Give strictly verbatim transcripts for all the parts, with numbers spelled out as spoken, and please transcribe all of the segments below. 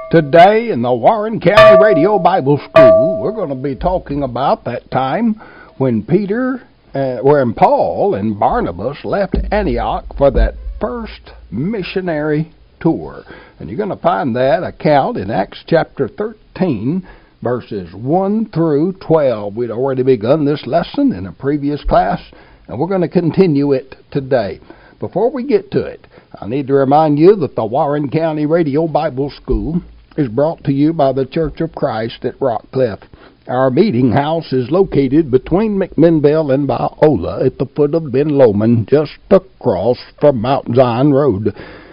Today in the Warren County Radio Bible School, we're going to be talking about that time when Peter, uh, when Paul and Barnabas left Antioch for that first missionary tour. And you're going to find that account in Acts chapter thirteen, verses one through twelve. We'd already begun this lesson in a previous class, and we're going to continue it today. Before we get to it, I need to remind you that the Warren County Radio Bible School is brought to you by the Church of Christ at Rockcliff. Our meeting house is located between McMinnville and Biola at the foot of Ben Lomond, just across from Mount Zion Road.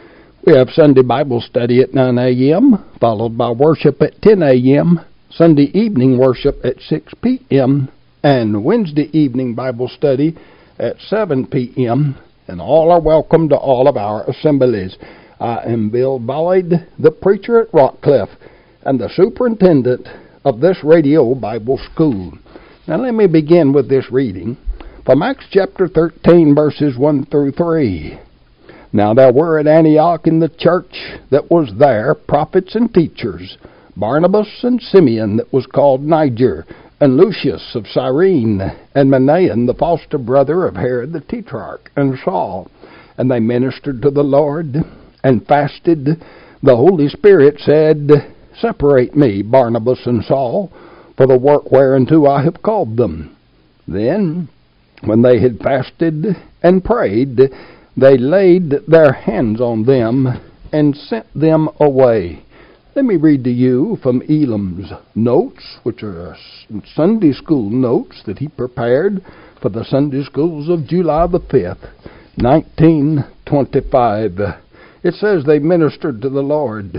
We have Sunday Bible study at nine a.m., followed by worship at ten a.m., Sunday evening worship at six p.m., and Wednesday evening Bible study at seven p.m., and all are welcome to all of our assemblies. I am Bill Boyd, the preacher at Rockcliff, and the superintendent of this radio Bible school. Now let me begin with this reading from Acts chapter thirteen, verses one through three. Now there were at Antioch in the church that was there prophets and teachers, Barnabas and Simeon that was called Niger, and Lucius of Cyrene, and Manaen the foster brother of Herod the Tetrarch, and Saul. And they ministered to the Lord and fasted. The Holy Spirit said, Separate me, Barnabas and Saul, for the work whereunto I have called them. Then, when they had fasted and prayed, they laid their hands on them and sent them away. Let me read to you from Elam's notes, which are Sunday school notes that he prepared for the Sunday schools of July the fifth, nineteen twenty-five. It says they ministered to the Lord.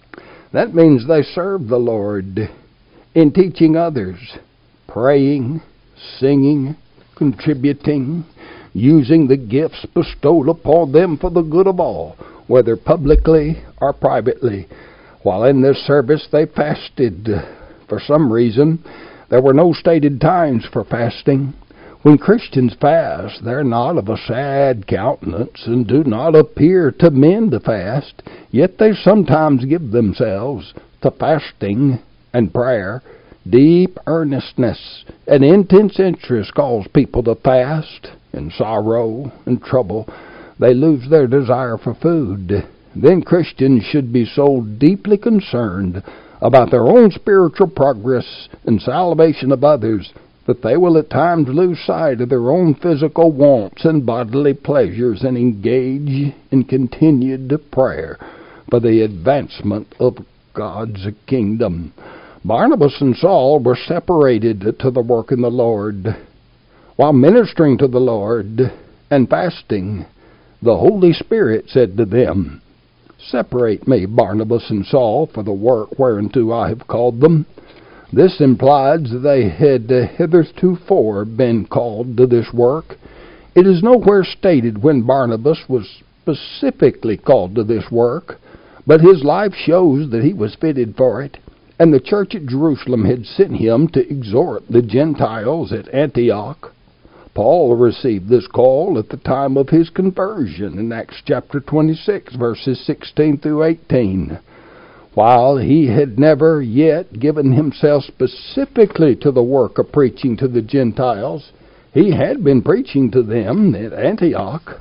That means they served the Lord in teaching others, praying, singing, contributing, using the gifts bestowed upon them for the good of all, whether publicly or privately. While in this service they fasted. For some reason, there were no stated times for fasting. When Christians fast, they're not of a sad countenance and do not appear to men to fast, yet they sometimes give themselves to fasting and prayer. Deep earnestness and intense interest cause people to fast. In sorrow and trouble, they lose their desire for food. Then Christians should be so deeply concerned about their own spiritual progress and salvation of others that they will at times lose sight of their own physical wants and bodily pleasures and engage in continued prayer for the advancement of God's kingdom. Barnabas and Saul were separated to the work in the Lord. While ministering to the Lord and fasting, the Holy Spirit said to them, Separate me, Barnabas and Saul, for the work whereunto I have called them. This implies they had hitherto been called to this work. It is nowhere stated when Barnabas was specifically called to this work, but his life shows that he was fitted for it, and the church at Jerusalem had sent him to exhort the Gentiles at Antioch. Paul received this call at the time of his conversion in Acts chapter twenty-six, verses sixteen through eighteen. While he had never yet given himself specifically to the work of preaching to the Gentiles, he had been preaching to them at Antioch.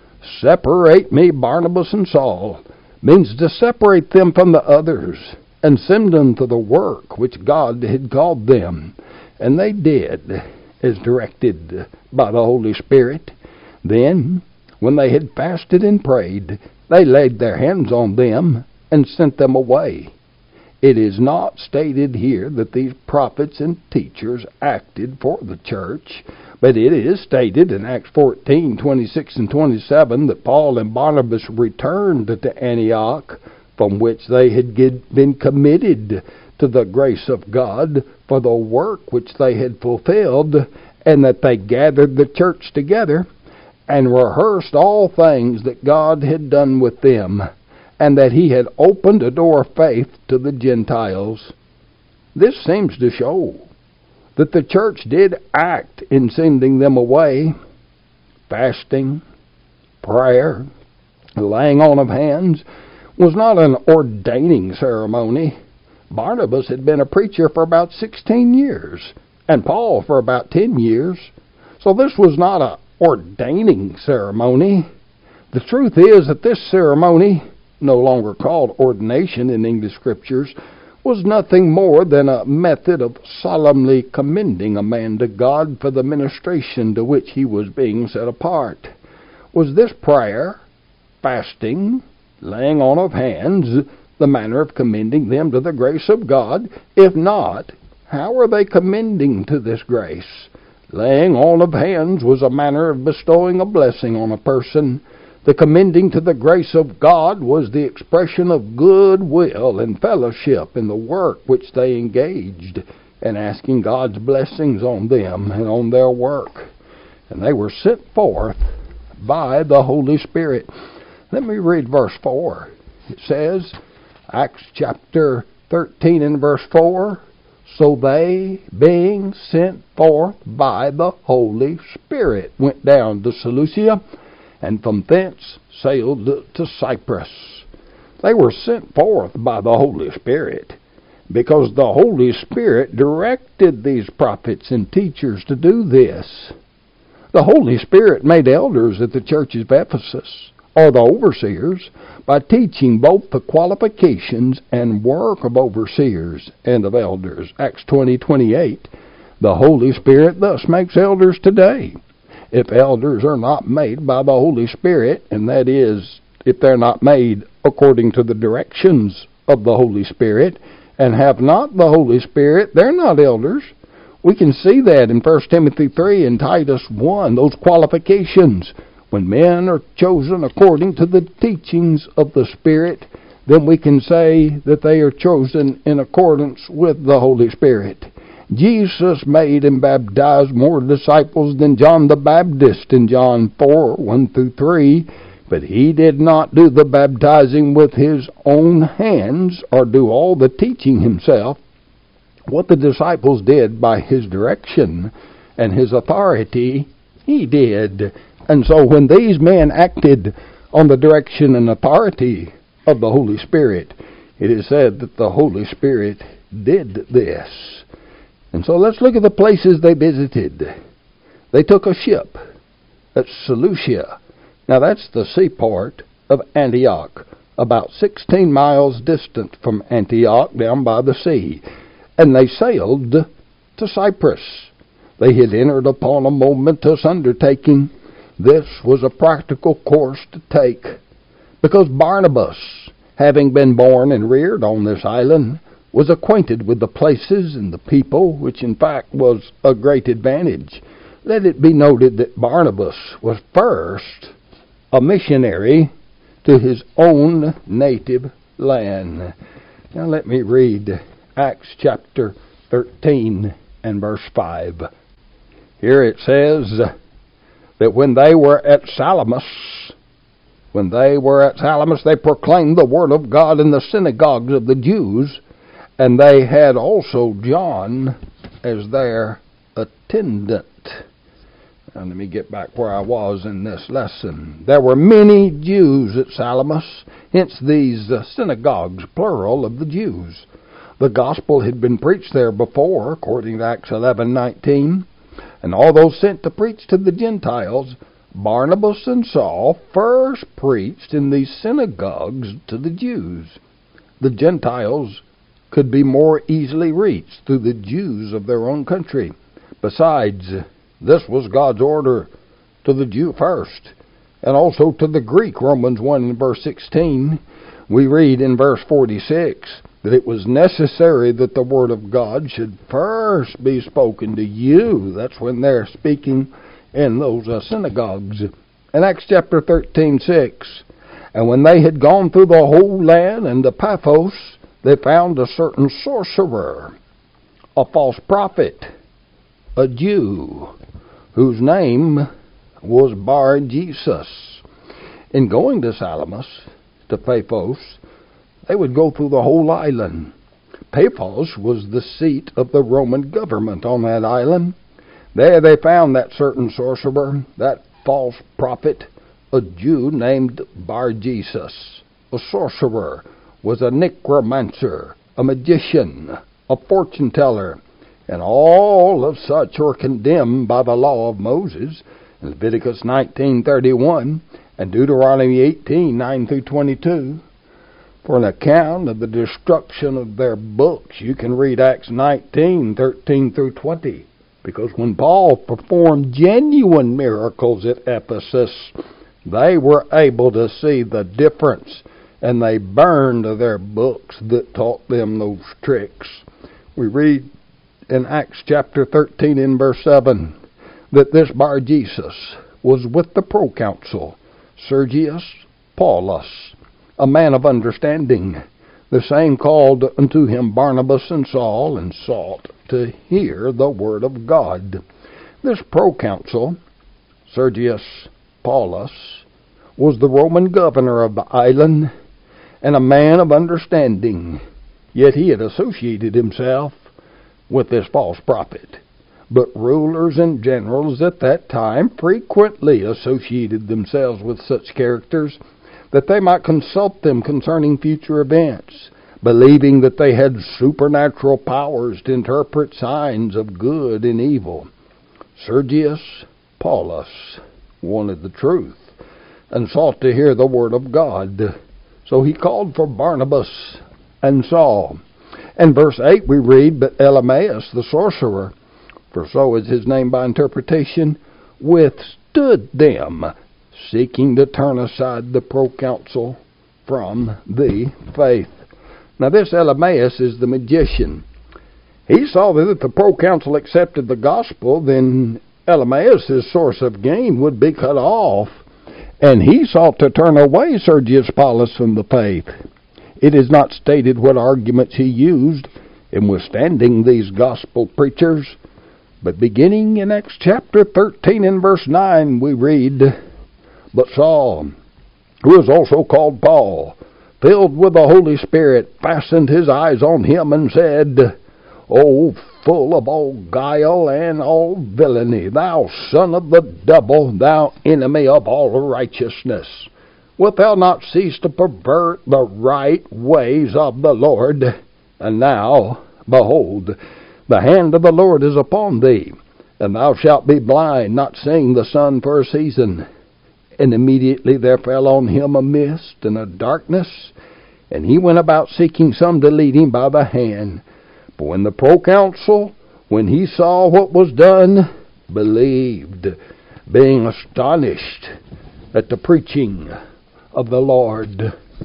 Separate me, Barnabas and Saul, means to separate them from the others and send them to the work which God had called them. And they did, as directed by the Holy Spirit. Then, when they had fasted and prayed, they laid their hands on them and sent them away. It is not stated here that these prophets and teachers acted for the church, but it is stated in Acts fourteen, twenty-six and twenty-seven that Paul and Barnabas returned to Antioch, from which they had been committed to the grace of God for the work which they had fulfilled, and that they gathered the church together and rehearsed all things that God had done with them, and that he had opened a door of faith to the Gentiles. This seems to show that the church did act in sending them away. Fasting, prayer, laying on of hands was not an ordaining ceremony. Barnabas had been a preacher for about sixteen years, and Paul for about ten years. So this was not an ordaining ceremony. The truth is that this ceremony, no longer called ordination in English scriptures, was nothing more than a method of solemnly commending a man to God for the ministration to which he was being set apart. Was this prayer, fasting, laying on of hands, the manner of commending them to the grace of God? If not, how are they commending to this grace? Laying on of hands was a manner of bestowing a blessing on a person. The commending to the grace of God was the expression of goodwill and fellowship in the work which they engaged, and asking God's blessings on them and on their work. And they were sent forth by the Holy Spirit. Let me read verse four. It says, Acts chapter thirteen and verse four, so they, being sent forth by the Holy Spirit, went down to Seleucia, and from thence sailed to Cyprus. They were sent forth by the Holy Spirit, because the Holy Spirit directed these prophets and teachers to do this. The Holy Spirit made elders at the churches of Ephesus, or the overseers, by teaching both the qualifications and work of overseers and of elders. Acts twenty twenty-eight. The Holy Spirit thus makes elders today. If elders are not made by the Holy Spirit, and that is, if they're not made according to the directions of the Holy Spirit, and have not the Holy Spirit, they're not elders. We can see that in First Timothy three and Titus one, those qualifications. When men are chosen according to the teachings of the Spirit, then we can say that they are chosen in accordance with the Holy Spirit. Jesus made and baptized more disciples than John the Baptist in John four, one through three, but he did not do the baptizing with his own hands or do all the teaching himself. What the disciples did by his direction and his authority, he did. And so when these men acted on the direction and authority of the Holy Spirit, it is said that the Holy Spirit did this. And so let's look at the places they visited. They took a ship at Seleucia. Now that's the seaport of Antioch, about sixteen miles distant from Antioch down by the sea. And they sailed to Cyprus. They had entered upon a momentous undertaking. This was a practical course to take, because Barnabas, having been born and reared on this island, was acquainted with the places and the people, which in fact was a great advantage. Let it be noted that Barnabas was first a missionary to his own native land. Now let me read Acts chapter thirteen and verse five. Here it says that when they were at Salamis, when they were at Salamis, they proclaimed the word of God in the synagogues of the Jews, and they had also John as their attendant. Now let me get back where I was in this lesson. There were many Jews at Salamis, hence these uh, synagogues, plural, of the Jews. The gospel had been preached there before, according to Acts eleven nineteen. And all those sent to preach to the Gentiles, Barnabas and Saul first preached in these synagogues to the Jews. The Gentiles could be more easily reached through the Jews of their own country. Besides, this was God's order to the Jew first, and also to the Greek. Romans one and verse sixteen, we read in verse forty-six that it was necessary that the word of God should first be spoken to you. That's when they're speaking in those uh, synagogues. In Acts chapter thirteen, six, and when they had gone through the whole land and to Paphos, they found a certain sorcerer, a false prophet, a Jew, whose name was Bar-Jesus. In going to Salamis, to Paphos, they would go through the whole island. Paphos was the seat of the Roman government on that island. There they found that certain sorcerer, that false prophet, a Jew named Bar-Jesus. a sorcerer, was a necromancer, a magician, a fortune teller, and all of such are condemned by the law of Moses in Leviticus nineteen thirty-one and Deuteronomy eighteen nine through twenty-two. For an account of the destruction of their books, you can read Acts nineteen thirteen through twenty. Because when Paul performed genuine miracles at Ephesus, they were able to see the difference, and they burned their books that taught them those tricks. We read in Acts chapter thirteen in verse seven that this Bar Jesus was with the proconsul Sergius Paulus, a man of understanding. The same called unto him Barnabas and Saul, and sought to hear the word of God. This proconsul, Sergius Paulus, was the Roman governor of the island, and a man of understanding. Yet he had associated himself with this false prophet. But rulers and generals at that time frequently associated themselves with such characters, that they might consult them concerning future events, believing that they had supernatural powers to interpret signs of good and evil. Sergius Paulus wanted the truth and sought to hear the word of God. So he called for Barnabas and Saul. In verse eight we read, But Elymas the sorcerer, for so is his name by interpretation, withstood them, seeking to turn aside the proconsul from the faith. Now this Elymas is the magician. He saw that if the proconsul accepted the gospel, then Elymas' source of gain would be cut off, and he sought to turn away Sergius Paulus from the faith. It is not stated what arguments he used in withstanding these gospel preachers, but beginning in Acts chapter thirteen and verse nine we read, But Saul, who is also called Paul, filled with the Holy Spirit, fastened his eyes on him and said, O full of all guile and all villainy, thou son of the devil, thou enemy of all righteousness, wilt thou not cease to pervert the right ways of the Lord? And now, behold, the hand of the Lord is upon thee, and thou shalt be blind, not seeing the sun for a season. And immediately there fell on him a mist and a darkness, and he went about seeking some to lead him by the hand. But when the proconsul, when he saw what was done, believed, being astonished at the preaching of the Lord.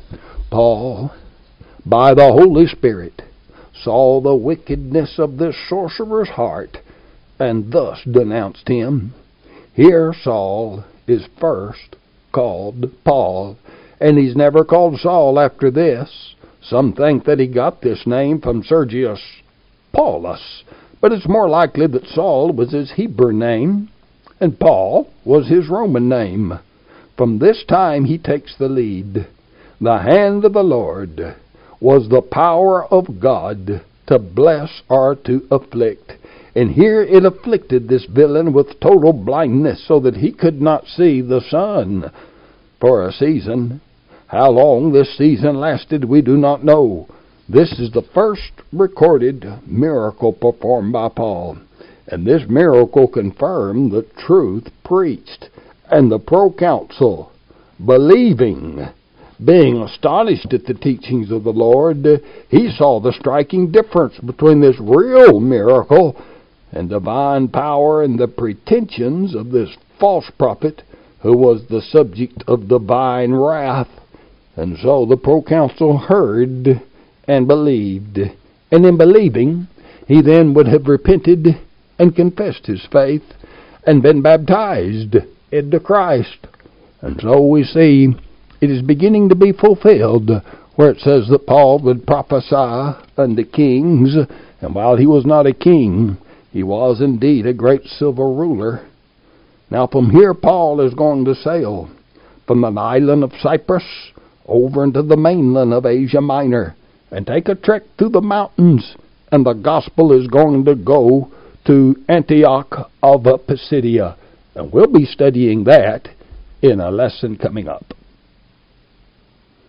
Paul, by the Holy Spirit, saw the wickedness of this sorcerer's heart, and thus denounced him. Here Saul is first called Paul, and he's never called Saul after this. Some think that he got this name from Sergius Paulus, but it's more likely that Saul was his Hebrew name, and Paul was his Roman name. From this time he takes the lead. The hand of the Lord was the power of God to bless or to afflict. And here it afflicted this villain with total blindness, so that he could not see the sun for a season. How long this season lasted, we do not know. This is the first recorded miracle performed by Paul. And this miracle confirmed the truth preached. And the proconsul, believing, being astonished at the teachings of the Lord, he saw the striking difference between this real miracle and divine power and the pretensions of this false prophet who was the subject of divine wrath. And so the proconsul heard and believed. And in believing, he then would have repented and confessed his faith and been baptized into Christ. And so we see it is beginning to be fulfilled, where it says that Paul would prophesy unto kings, and while he was not a king, he was indeed a great civil ruler. Now from here Paul is going to sail from an island of Cyprus over into the mainland of Asia Minor and take a trek through the mountains, and the gospel is going to go to Antioch of Pisidia. And we'll be studying that in a lesson coming up.